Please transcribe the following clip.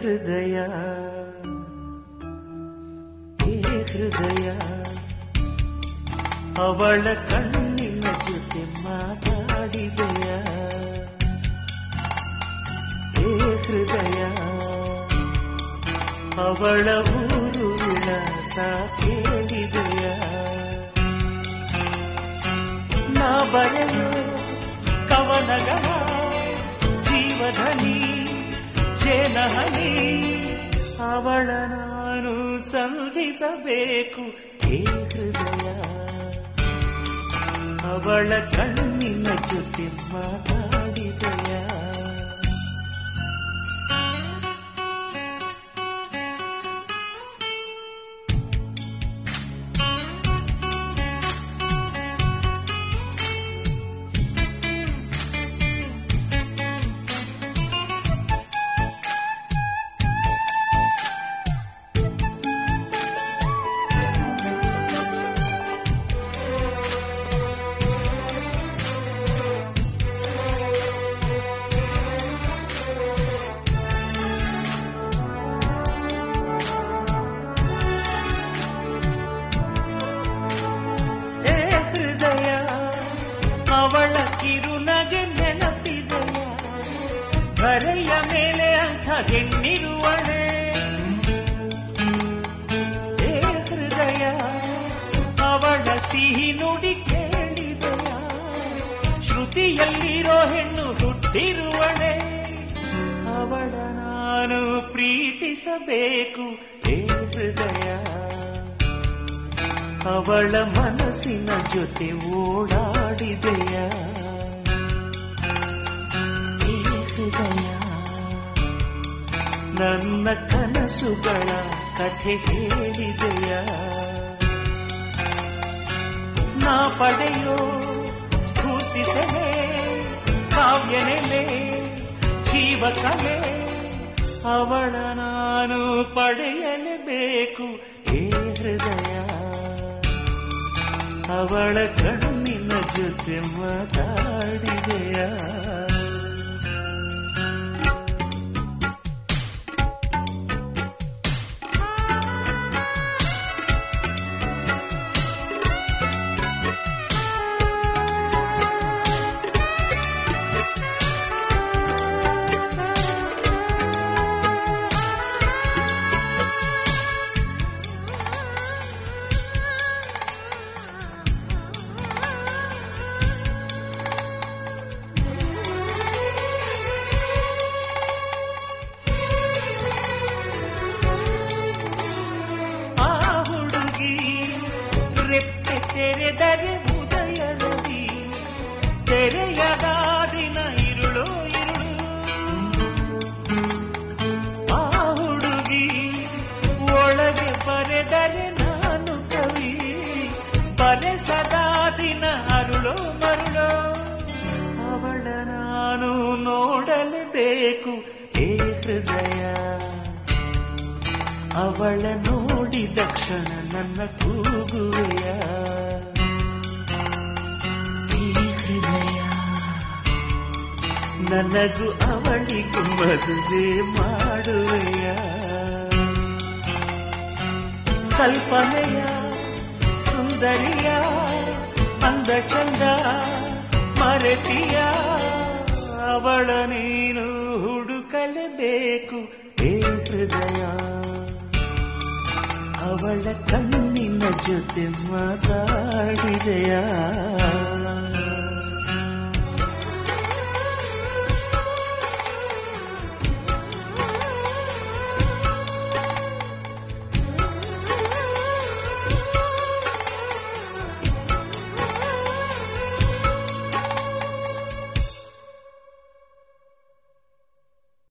ಹೃದಯ ಹೃದಯ ಅವಳ ಕಣ್ಣಿನ ಜೊತೆ ಮಾತಾಡಿದೆಯ ಹೃದಯ ಅವಳ ಊರು ವಿಳಾಸ ಕೇಳಿದೆಯ ನಾ ಬರೆಯೋ ಕವನಗಳ ಜೀವಧನಿ ಜೇನಹನಿ ಅವಳ ನಾನು ಸಂಧಿಸಬೇಕು ಹೃದಯ ಅವಳ ಕಣ್ಣಿನ ಜೊತೆ ಮಾತಾಡಿದೆಯ ಅವಳ ಕಿರುನಗೆ ನೆನಪಿದೆಯ ಬರೆಯ ಮೇಲೆ ಅಂಥ ಹೆಣ್ಣಿರುವಳೆ ಹೃದಯ ಅವಳ ಸಿಹಿ ನುಡಿ ಕೇಳಿದೆಯ ಶ್ರುತಿಯಲ್ಲಿರೋ ಹೆಣ್ಣು ಹುಟ್ಟಿರುವಳೆ ಅವಳ ನಾನು ಪ್ರೀತಿಸಬೇಕು ಹೃದಯ ಅವಳ ಮನಸ್ಸಿನ ಜೊತೆ ಓಡಾಡಿದೆಯ ಹೃದಯ ನನ್ನ ಕನಸುಗಳ ಕಥೆ ಹೇಳಿದೆಯ ನಾ ಪಡೆಯೋ ಸ್ಫೂರ್ತಿ ಸೆಲೆ ಕಾವ್ಯನೆಲೆ ಜೀವಕಲೆ ಅವಳ ನಾನು ಪಡೆಯಲೇಬೇಕು ಹೃದಯ ಅವಳ ಕಣ್ಣಿನ ಜೊತೆ ಮಾತಾಡಿದೆಯ ತೆರೆದರೆ ಉದಯದಿ ತೆರೆಯದ ದಿನ ಇರುಳು ಆ ಹುಡುಗಿ ಒಳಗೆ ಬರೆದರೆ ನಾನು ಕವಿ ಬರೆಸದ ದಿನ ಅರುಳೋ ಮರುಳೋ ಅವಳ ನಾನು ನೋಡಲೇಬೇಕು ಹೃದಯ ಅವಳ ನೋಡಿದ ಕ್ಷಣ ನನ್ನ ಕೂಗುವೆಯ ಹೃದಯ ನನಗೂ ಅವಳಿಗೂ ಮದುವೆ ಮಾಡುವೆಯ ಕಲ್ಪನೆಯ ಸುಂದರಿಯ ಅಂದ ಚಂದ ಮರೆತಿಯ ಅವಳ ನೀನು ಹುಡುಕಲೇಬೇಕು ಹೃದಯ ಅವಳ ಕಣ್ಣಿನ ಜೊತೆ ಮಾತಾಡಿದೆಯ